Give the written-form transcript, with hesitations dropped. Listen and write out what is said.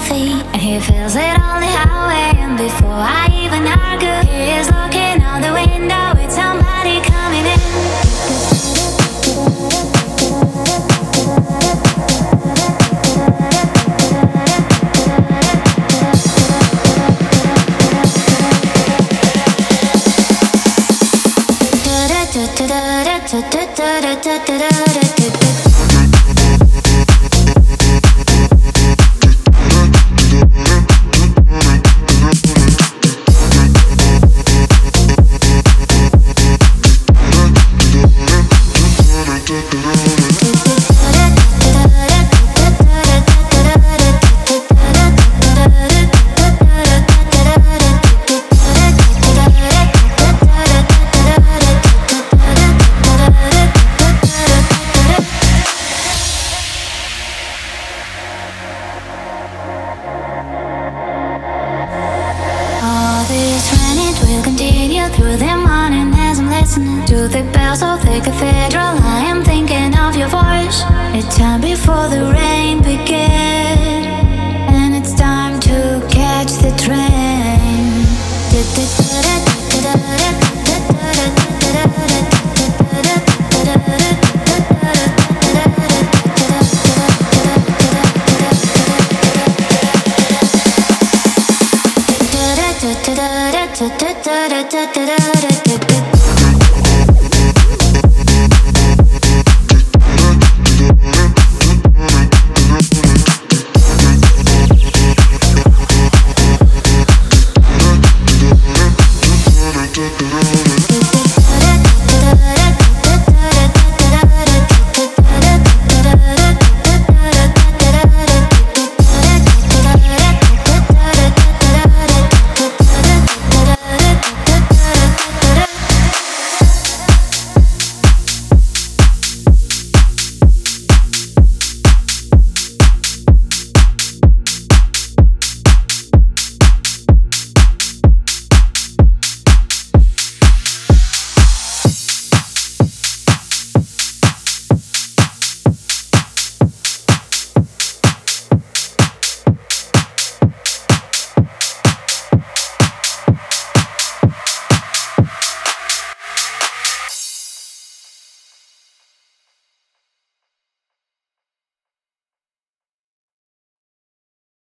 feet, and he feels it on the highway. And before I even argue, he is looking out the window with somebody coming in. Through the morning as I'm listening to the bells of the cathedral, I am thinking of your voice. It's time before the rain begins.